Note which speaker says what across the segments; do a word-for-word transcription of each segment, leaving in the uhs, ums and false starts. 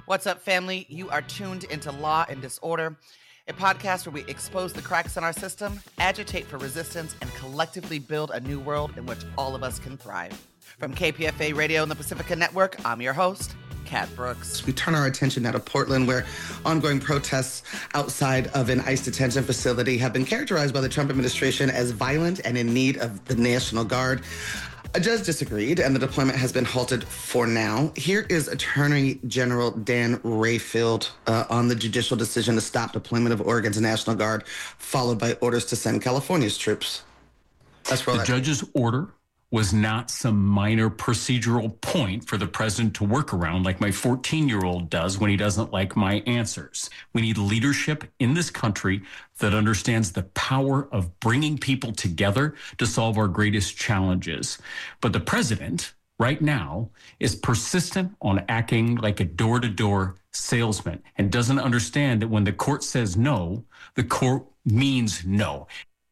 Speaker 1: What's up, family? You are tuned into Law and Disorder, a podcast where we expose the cracks in our system, agitate for resistance, and collectively build a new world in which all of us can thrive. From K P F A Radio and the Pacifica Network, I'm your host, Kat Brooks.
Speaker 2: We turn our attention now to Portland, where ongoing protests outside of an ICE detention facility have been characterized by the Trump administration as violent and in need of the National Guard. A judge disagreed, and the deployment has been halted for now. Here is Attorney General Dan Rayfield uh, on the judicial decision to stop deployment of Oregon's National Guard, followed by orders to send California's troops. That's
Speaker 3: the judge's order was not some minor procedural point for the president to work around like my fourteen-year-old does when he doesn't like my answers. We need leadership in this country that understands the power of bringing people together to solve our greatest challenges. But the president, right now, is persistent on acting like a door-to-door salesman and doesn't understand that when the court says no, the court means no.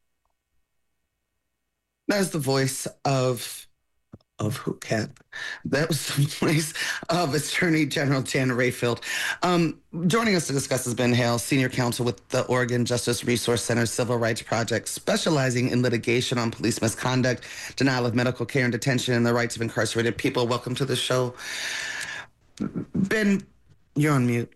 Speaker 2: That's the voice of, of who, Kat? That was the voice of Attorney General Dan Rayfield. Um, joining us to discuss is Ben Hale, Senior Counsel with the Oregon Justice Resource Center Civil Rights Project, specializing in litigation on police misconduct, denial of medical care and detention, and the rights of incarcerated people. Welcome to the show. Ben, you're on mute.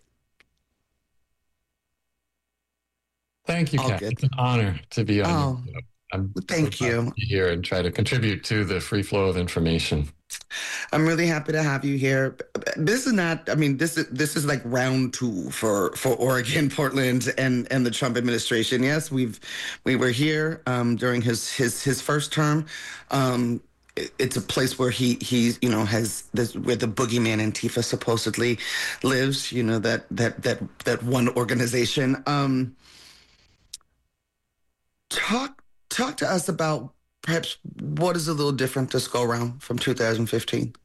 Speaker 4: Thank you, Kat. It's an honor to be on
Speaker 2: oh.
Speaker 4: your show. I'm
Speaker 2: Thank
Speaker 4: so
Speaker 2: you.
Speaker 4: To be here and try to contribute to the free flow of information.
Speaker 2: I'm really happy to have you here. This is not, I mean, this is this is like round two for, for Oregon, Portland, and, and the Trump administration. Yes, we've we were here um, during his his his first term. Um, it, it's a place where he he you know has this, where the boogeyman Antifa supposedly lives. You know that that that that one organization. Um, talk. Talk to us about perhaps what is a little different this go around from two thousand fifteen.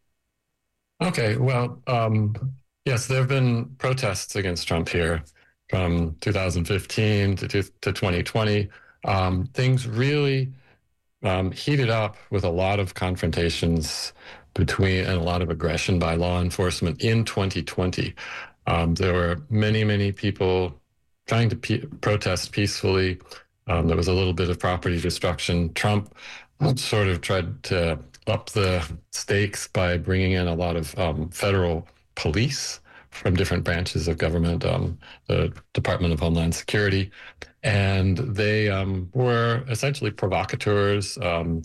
Speaker 4: Okay, well, um, yes, there have been protests against Trump here from two thousand fifteen to, to twenty twenty. Um, things really um, heated up with a lot of confrontations between and a lot of aggression by law enforcement in twenty twenty. Um, there were many, many people trying to pe- protest peacefully. Um, there was a little bit of property destruction. Trump sort of tried to up the stakes by bringing in a lot of um, federal police from different branches of government, um, the Department of Homeland Security. And they um, were essentially provocateurs, um,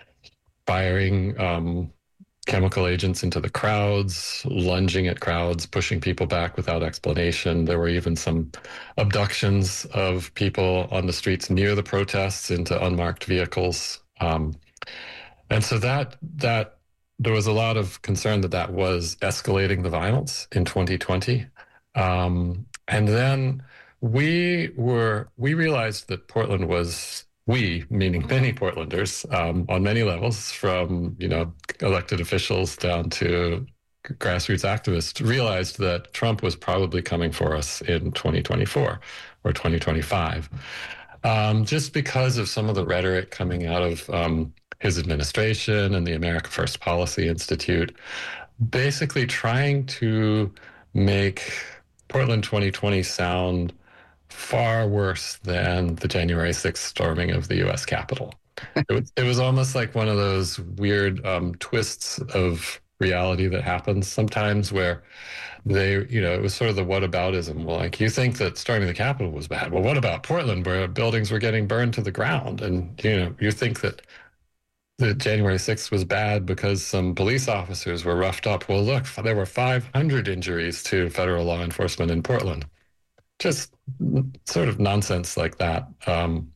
Speaker 4: firing um, chemical agents into the crowds, lunging at crowds, pushing people back without explanation. There were even some abductions of people on the streets near the protests into unmarked vehicles. Um, and so that that there was a lot of concern that that was escalating the violence in twenty twenty. Um, and then we were we realized that Portland was We, meaning many Portlanders, um, on many levels, from you know elected officials down to grassroots activists, realized that Trump was probably coming for us in twenty twenty-four or twenty twenty-five, um, just because of some of the rhetoric coming out of um, his administration and the America First Policy Institute, basically trying to make Portland twenty twenty sound far worse than the January sixth storming of the U S Capitol. It was, it was almost like one of those weird um, twists of reality that happens sometimes where they, you know, it was sort of the whataboutism. Well, like, you think that storming the Capitol was bad. Well, what about Portland, where buildings were getting burned to the ground? And, you know, you think that the January sixth was bad because some police officers were roughed up. Well, look, there were five hundred injuries to federal law enforcement in Portland. Just sort of nonsense like that. Um,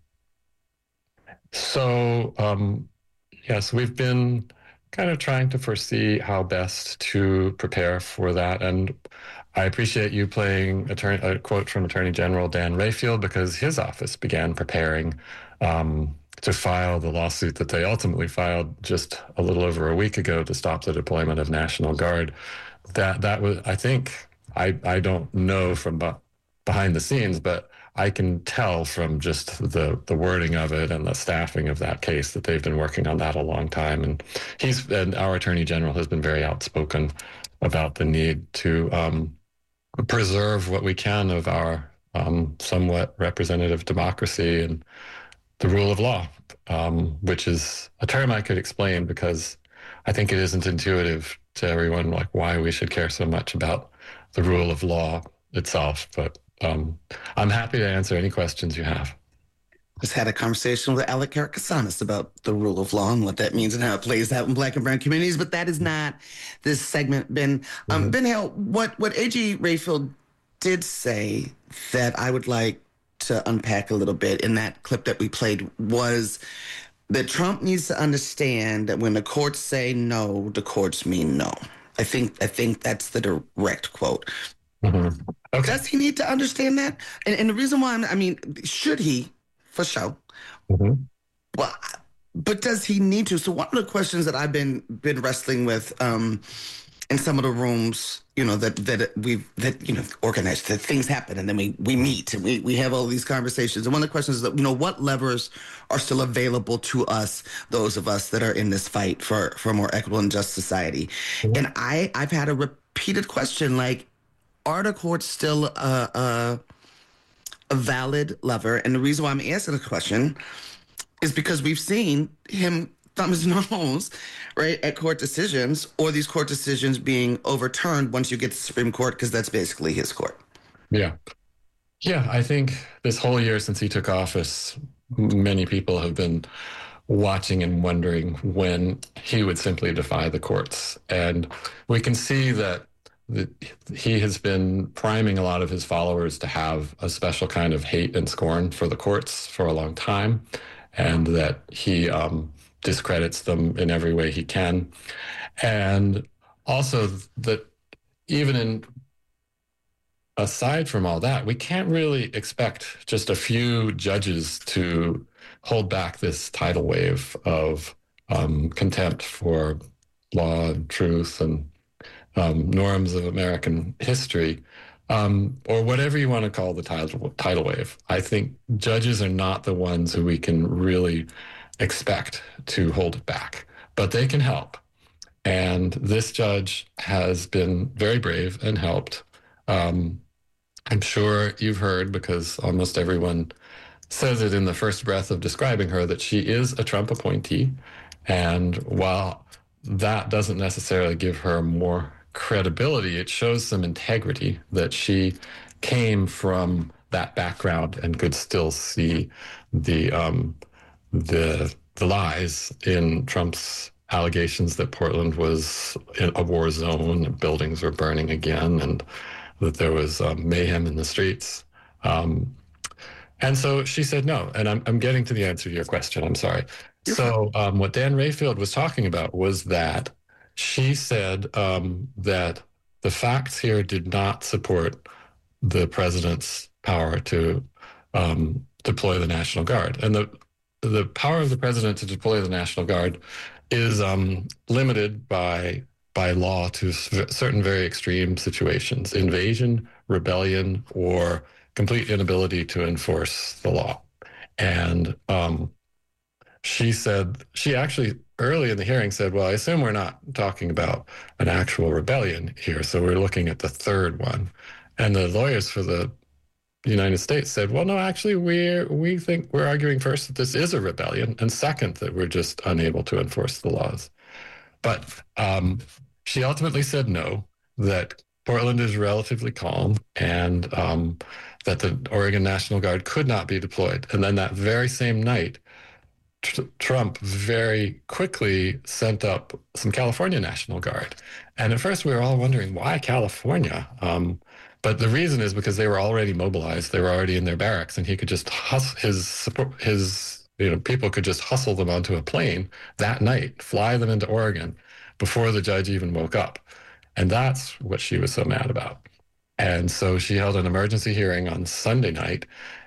Speaker 4: so, um, yes, we've been kind of trying to foresee how best to prepare for that. And I appreciate you playing attorney, a quote from Attorney General Dan Rayfield, because his office began preparing um, to file the lawsuit that they ultimately filed just a little over a week ago to stop the deployment of National Guard. That that was, I think, I, I don't know from behind the scenes, but I can tell from just the, the wording of it and the staffing of that case that they've been working on that a long time. And he's and our Attorney General has been very outspoken about the need to um, preserve what we can of our um, somewhat representative democracy and the rule of law, um, which is a term I could explain because I think it isn't intuitive to everyone, like why we should care so much about the rule of law itself. But um, I'm happy to answer any questions you have.
Speaker 2: Just had a conversation with Alec Karakatsanis about the rule of law and what that means and how it plays out in Black and brown communities, but that is not this segment, Ben. Um, mm-hmm. Ben Hale, what, what A G Rayfield did say that I would like to unpack a little bit in that clip that we played was that Trump needs to understand that when the courts say no, the courts mean no. I think I think that's the direct quote.
Speaker 4: Mm-hmm. Okay.
Speaker 2: Does he need to understand that? And, and the reason why, I'm, I mean, should he? For sure.
Speaker 4: Mm-hmm.
Speaker 2: Well, but does he need to? So one of the questions that I've been been wrestling with um, in some of the rooms, you know, that that we've that you know organized, that things happen, and then we we meet and we we have all these conversations. And one of the questions is that, you know, what levers are still available to us, those of us that are in this fight for for a more equitable and just society? Mm-hmm. And I I've had a repeated question like, are the courts still a, a a valid lever? And the reason why I'm asking the question is because we've seen him thumb his nose, right, at court decisions, or these court decisions being overturned once you get to the Supreme Court, because that's basically his court.
Speaker 4: Yeah. Yeah, I think this whole year since he took office, many people have been watching and wondering when he would simply defy the courts. And we can see that that he has been priming a lot of his followers to have a special kind of hate and scorn for the courts for a long time, and that he um, discredits them in every way he can. And also that even in, aside from all that, we can't really expect just a few judges to hold back this tidal wave of um, contempt for law and truth and Um, norms of American history, um, or whatever you want to call the tidal, tidal wave. I think judges are not the ones who we can really expect to hold it back, but they can help. And this judge has been very brave and helped. Um, I'm sure you've heard, because almost everyone says it in the first breath of describing her, that she is a Trump appointee. And while that doesn't necessarily give her more credibility, it shows some integrity that she came from that background and could still see the um, the the lies in Trump's allegations that Portland was in a war zone, and buildings were burning again, and that there was um, mayhem in the streets. Um, and so she said no. And I'm I'm getting to the answer to your question. I'm sorry. So um, what Dan Rayfield was talking about was that she said um, that the facts here did not support the president's power to um, deploy the National Guard. And the the power of the president to deploy the National Guard is um, limited by by law to certain very extreme situations: invasion, rebellion, or complete inability to enforce the law. And um, she said, she actually early in the hearing said, well, I assume we're not talking about an actual rebellion here, so we're looking at the third one. And the lawyers for the United States said, well, no, actually, we we think we're arguing first that this is a rebellion, and second, that we're just unable to enforce the laws. But um, she ultimately said no, that Portland is relatively calm, and um, that the Oregon National Guard could not be deployed. And then that very same night, Tr- Trump very quickly sent up some California National Guard. And at first we were all wondering, why California? Um, but the reason is because they were already mobilized. They were already in their barracks, and he could just hustle his support, his, you know, people could just hustle them onto a plane that night, fly them into Oregon before the judge even woke up. And that's what she was so mad about. And so she held an emergency hearing on Sunday night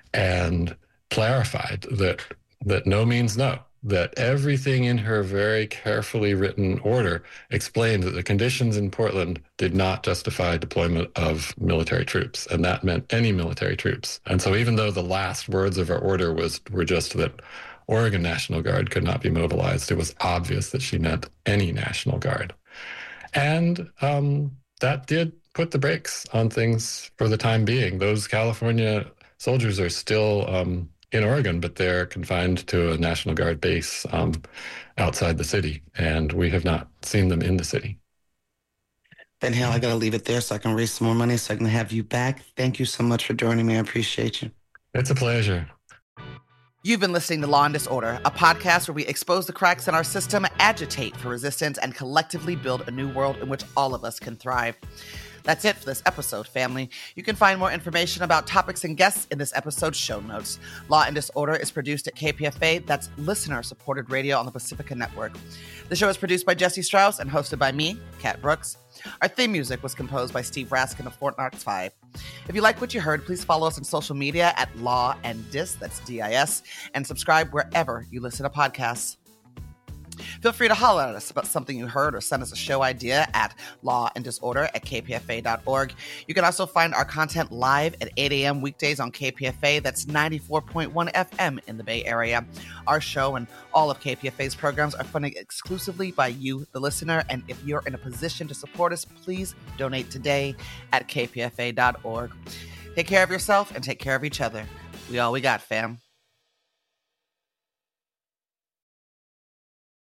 Speaker 4: and clarified that that no means no, that everything in her very carefully written order explained that the conditions in Portland did not justify deployment of military troops, and that meant any military troops. And so even though the last words of her order was were just that Oregon National Guard could not be mobilized, it was obvious that she meant any National Guard. And um, that did put the brakes on things for the time being. Those California soldiers are still um, in Oregon, but they're confined to a National Guard base um, outside the city, and we have not seen them in the city.
Speaker 2: Ben Hale, I got to leave it there so I can raise some more money so I can have you back. Thank you so much for joining me. I appreciate you.
Speaker 4: It's a pleasure.
Speaker 1: You've been listening to Law and Disorder, a podcast where we expose the cracks in our system, agitate for resistance, and collectively build a new world in which all of us can thrive. That's it for this episode, family. You can find more information about topics and guests in this episode's show notes. Law and Disorder is produced at K P F A, that's listener-supported radio on the Pacifica Network. The show is produced by Jesse Strauss and hosted by me, Kat Brooks. Our theme music was composed by Steve Raskin of Fort Knox five. If you like what you heard, please follow us on social media at Law and Dis, that's D I S, and subscribe wherever you listen to podcasts. Feel free to holler at us about something you heard or send us a show idea at law and disorder at k p f a dot org. You can also find our content live at eight a.m. weekdays on K P F A. That's ninety-four point one F M in the Bay Area. Our show and all of K P F A's programs are funded exclusively by you, the listener. And if you're in a position to support us, please donate today at k p f a dot org. Take care of yourself and take care of each other. We all we got, fam.